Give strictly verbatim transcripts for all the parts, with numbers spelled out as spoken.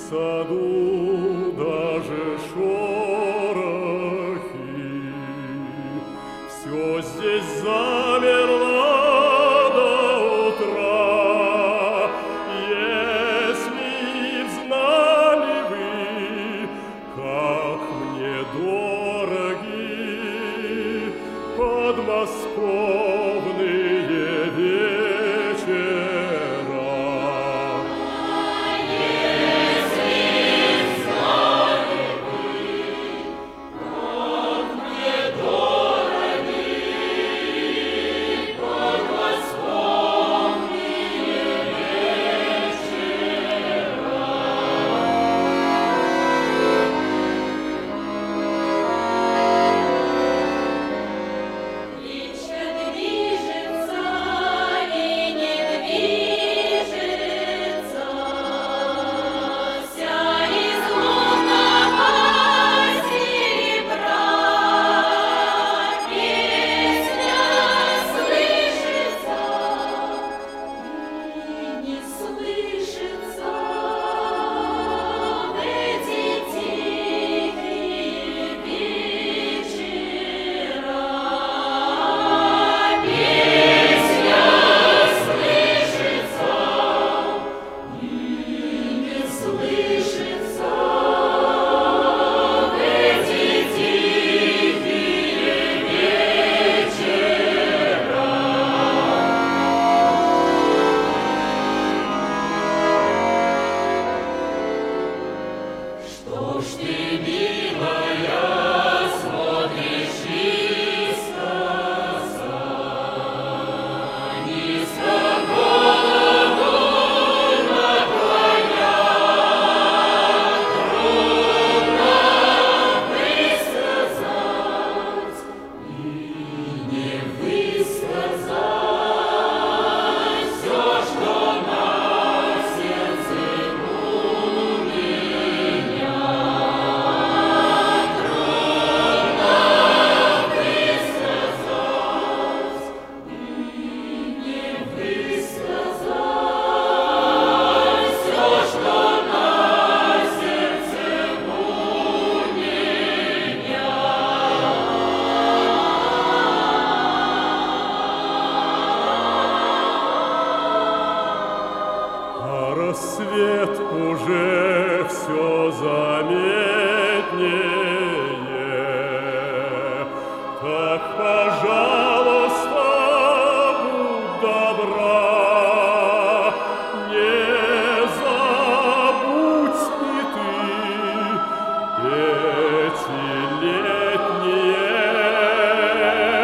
саду даже шорохи, все здесь замерло до утра. Если б знали вы, как мне дороги подмосковные вечера. Рассвет уже все заметнее, так, пожалуйста, будь добра, не забудь и ты эти летние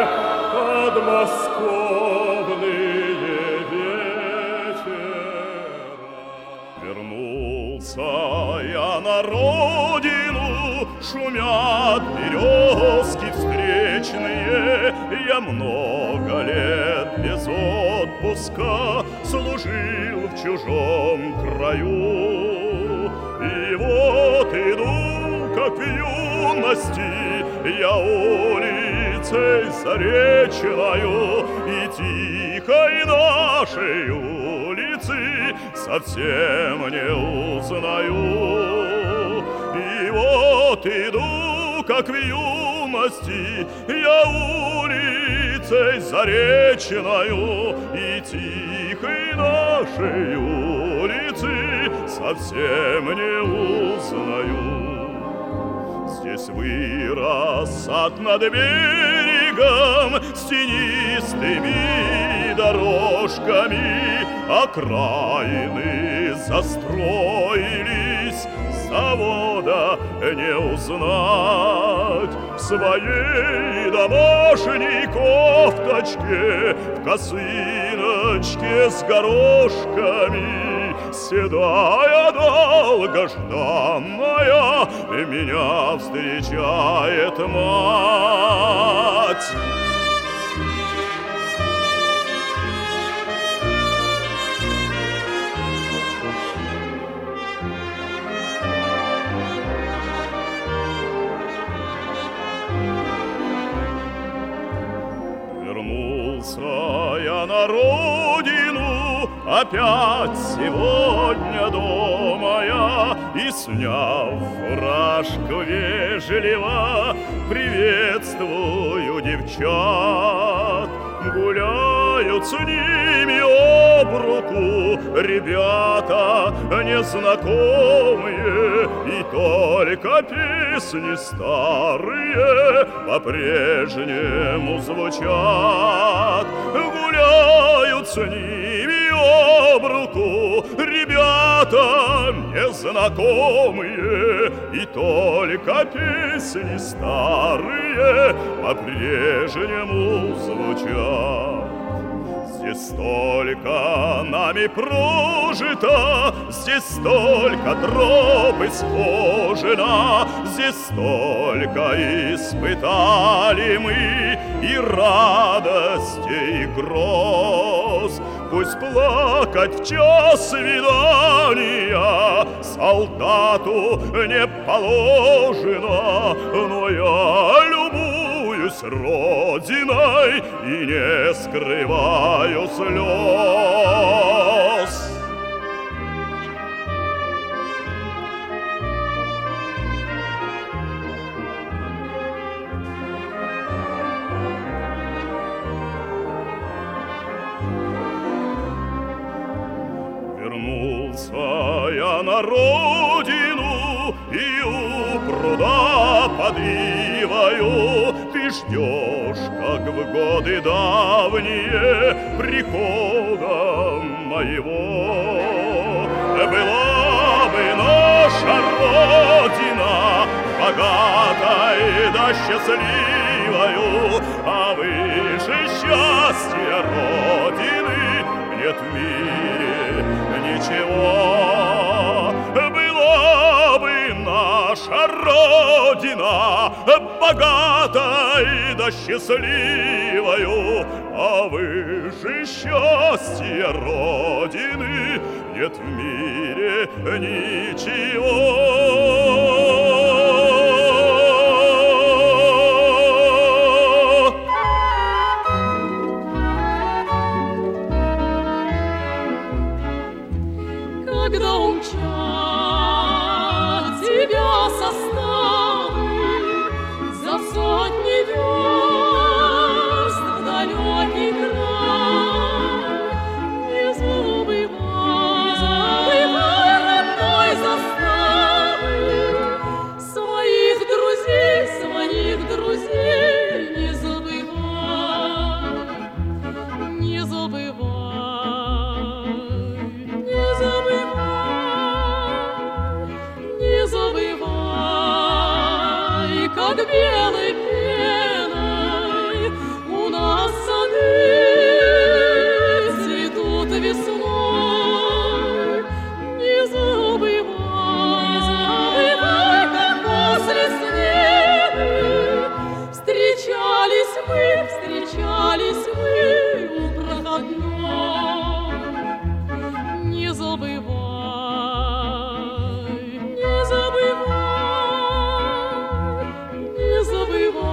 подмосковные вечера. Вернулся я на родину, шумят березки встречные. Я много лет без отпуска служил в чужом краю. И вот иду, как в юности, я улицей заречною, и тихой нашей улицы совсем не узнаю. И вот иду, как в юности, я улицей заречною, и тихой нашей улицы совсем не узнаю. Здесь вырос сад над берегом с тенистыми дорожками, окраины застроились, завода не узнать. В своей домашней кофточке, в косыночке с горошками, седая долгожданная меня встречает мать. Вернулся я на родину, опять сегодня дома я, и, сняв фуражку вежливо, приветствую девчат. Гуляют с ними об руку ребята незнакомые, и только песни старые по-прежнему звучат. Гуляют с ними об руку ребята незнакомые, и только песни старые по-прежнему звучат. Здесь столько нами прожито, здесь столько троп исхожено, здесь столько испытали мы и радостей, и гроз. Пусть плакать в час свидания солдату не положено, но я любуюсь родиной и не скрываю слез. Вернулся я на родину, и у пруда под ивою ты ждешь, как в годы давние, прихода моего. Была бы наша родина богатой да счастливою, а выше счастья родины нет в мире ничего. Была бы наша родина богатой да счастливою, а выше счастья родины нет в мире ничего. Когда умчат тебя составы за сотни верст в далекий край, не забывай, забывай родной заставы, своих друзей, своих друзей не забывай, не забывай, не забывай, не забывай, как белой пеной у нас сады цветут весной. Не забывай, не забывай, как после смены встречались мы, встречались мы у проходной. Не забывай, не забывай, не забывай.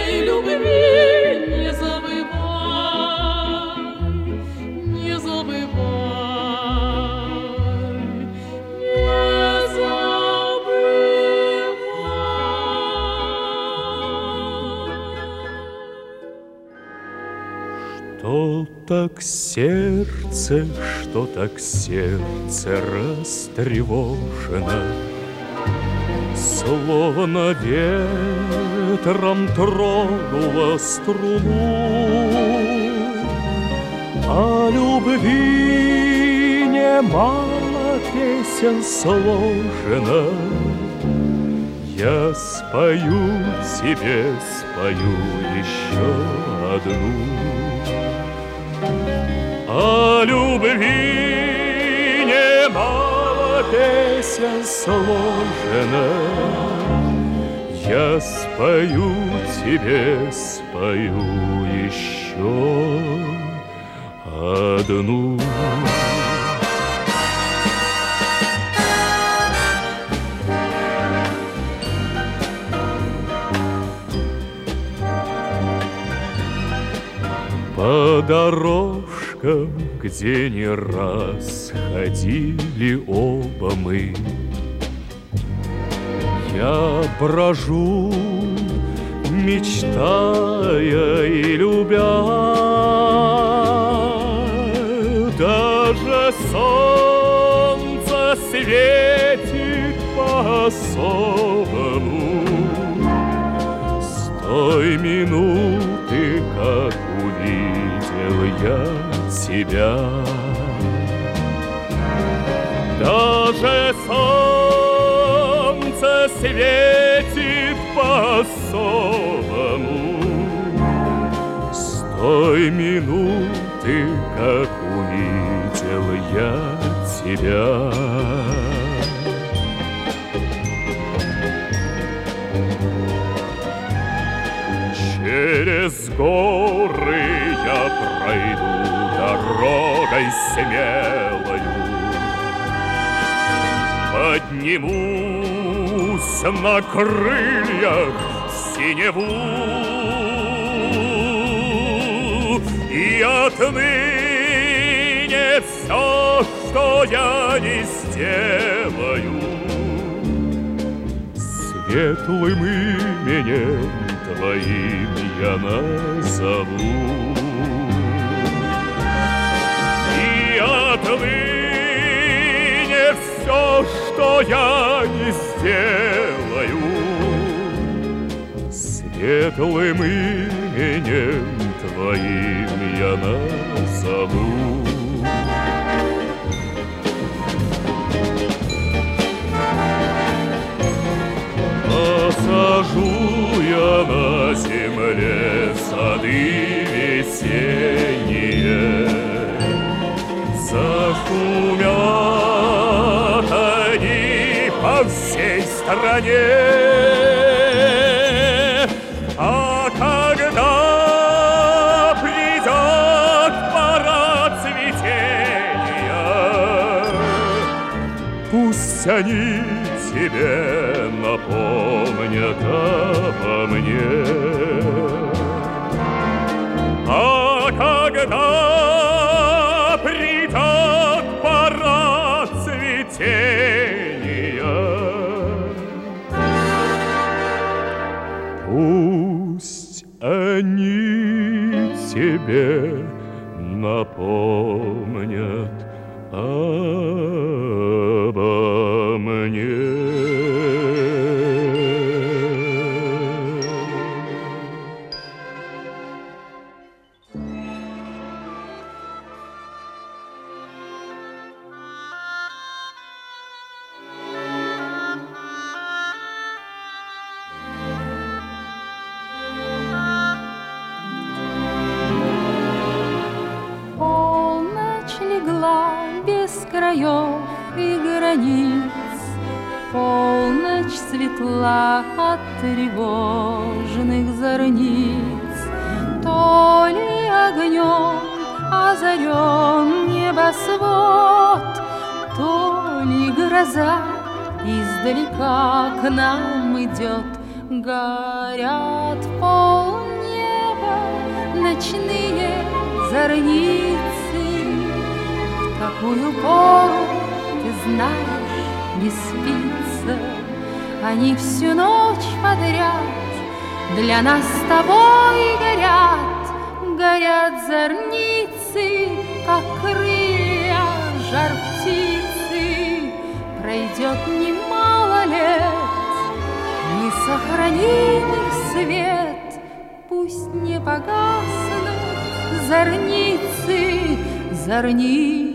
своей любви не забывай, не забывай, не забывай. Что так сердце, что так сердце растревожено, словно ветром тронула струну, о любви немало песен сложено. Я спою тебе, спою еще одну. О любви немало песен сложено. Я спою тебе, спою еще одну. По дорожкам, где не раз ходили оба мы, я брожу, мечтая и любя. Даже солнце светит по-особому с той минуты, как увидел я тебя. Даже солнце светит по-особому с той минуты, как увидел я тебя. Через горы я пройду дорогой смелою, поднимусь на крыльях синеву, и отныне все, что я не сделаю, светлым именем твоим я назову. И отныне все, что я не сделаю, светлым именем твоим я назову. Посажу я на земле сады весенние, зашумят они по всей стране. А когда придет пора цветения, пусть они тебе напомнят обо мне. А когда придет пора цветения, пусть они тебе напомнят обо мне. Без краев и границ, полночь светла от тревожных зорниц. То ли огнем озарен небосвод, то ли гроза издалека к нам идет. Горят полночь ночные зорницы. В такую пору, ты знаешь, не спится. Они всю ночь подряд для нас с тобой горят. Горят зорницы, как крылья жар птицы. Пройдет немало лет, мы сохраним их свет. Пусть не погаснут зорницы, зорницы.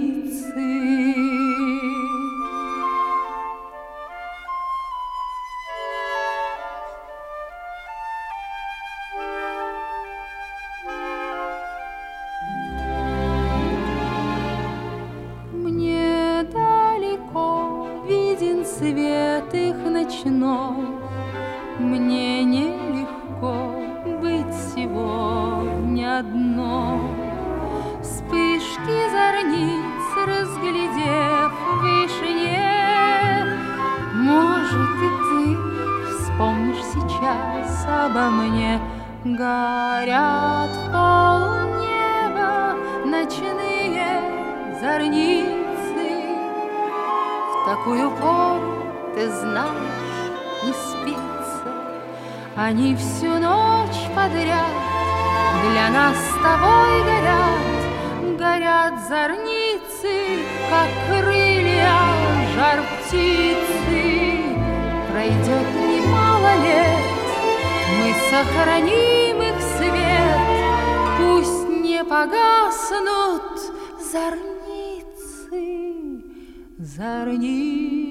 Мне далеко виден свет их ночной. Мне нелегко быть сегодня одной. Вспышки зорниц разглядев в вышине, может, и ты вспомнишь сейчас обо мне. Горят в полнеба ночные зорницы. В такую пору, ты знаешь, не спится. Они всю ночь подряд для нас с тобой горят. Горят зорницы, как крылья жар птицы. Пройдет немало лет, мы сохраним их свет. Пусть не погаснут зорницы, зорницы.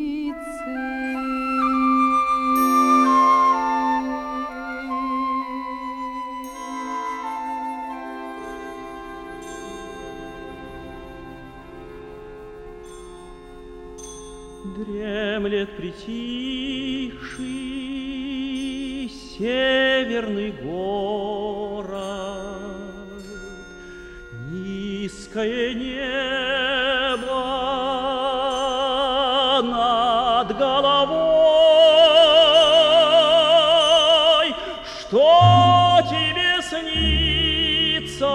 Дремлет притихший северный город, низкое небо над головой. Что тебе снится,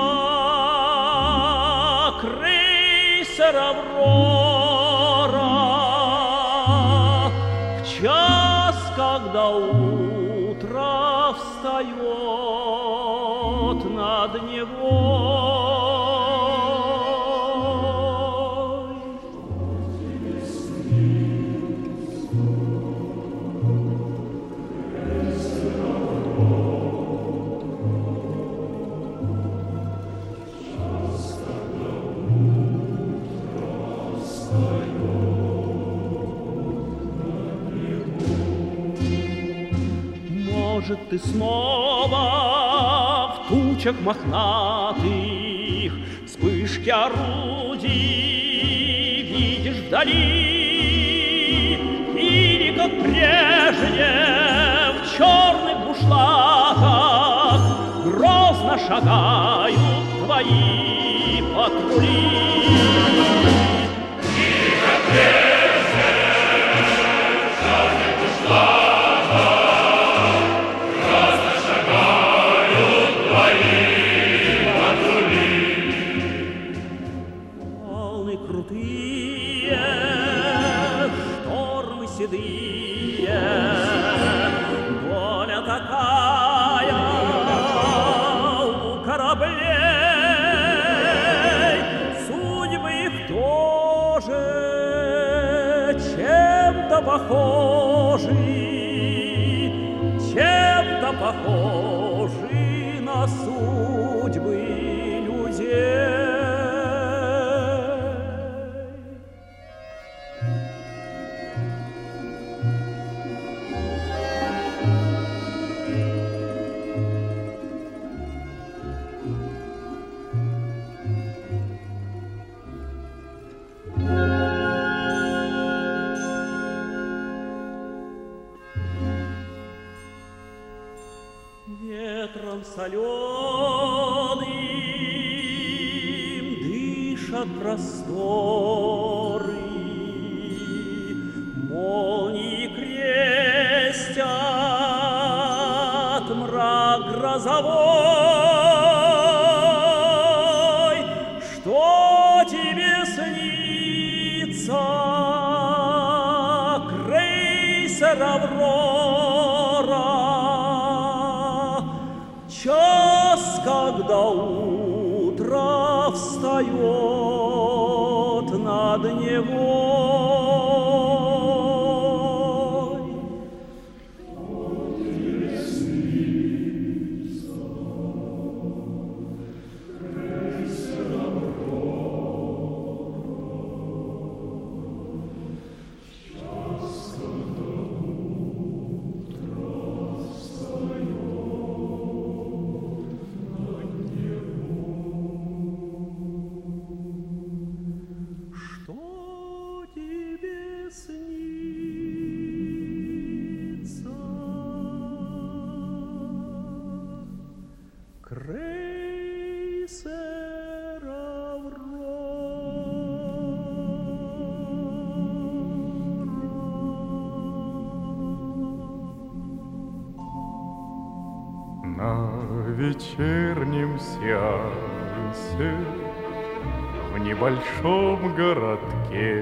крейсер «Аврора», в час, когда утро встает над Невой? Может, ты снова в тучах мохнатых вспышки орудий видишь вдали, или, как прежде, в черных бушлатах грозно шагают твои патрули. Или, как прежде, в черных бушлатах крутые, штормы седые, воля такая у кораблей, судьбы их тоже чем-то похожи, чем-то похожи на судьбы людей. Ветром соленым дышат просторы, молнии крестят мрак грозовой. когда утро встает над Невой. Что тебе снится? Крейсер На вечернем сеансе в небольшом городке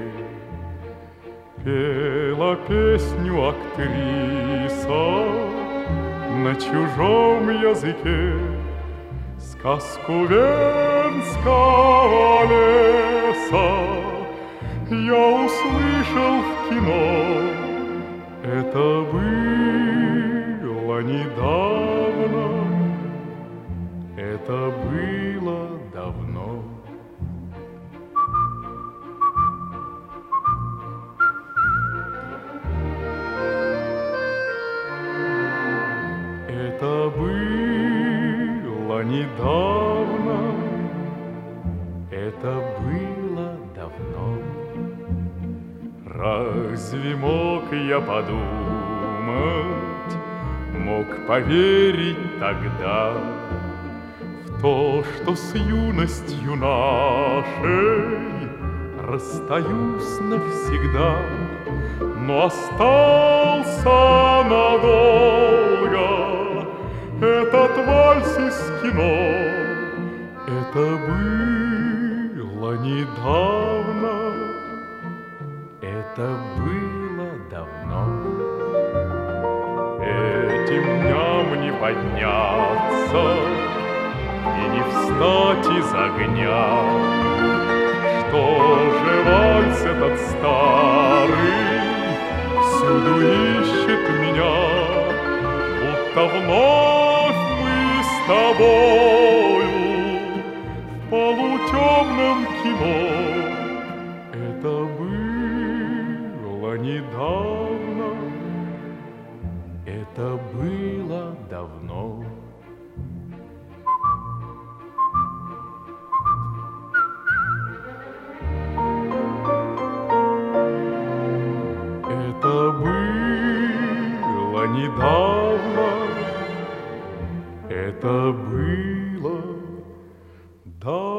пела песню актриса на чужом языке. Сказку Венского леса я услышал в кино. Это было недавно, это было давно. Это было недавно, это было давно. Разве мог я подумать, мог поверить тогда в то, что с юностью нашей расстаюсь навсегда, но остался надолго этот вальс из кино. Это было недавно, это было давно. Этим дням не подняться и не встать из огня. Что же вальс этот старый всюду ищет меня, будто вновь мы с тобою в полутемном кино. Это было недавно, это было давно. Это было недавно, это было давно.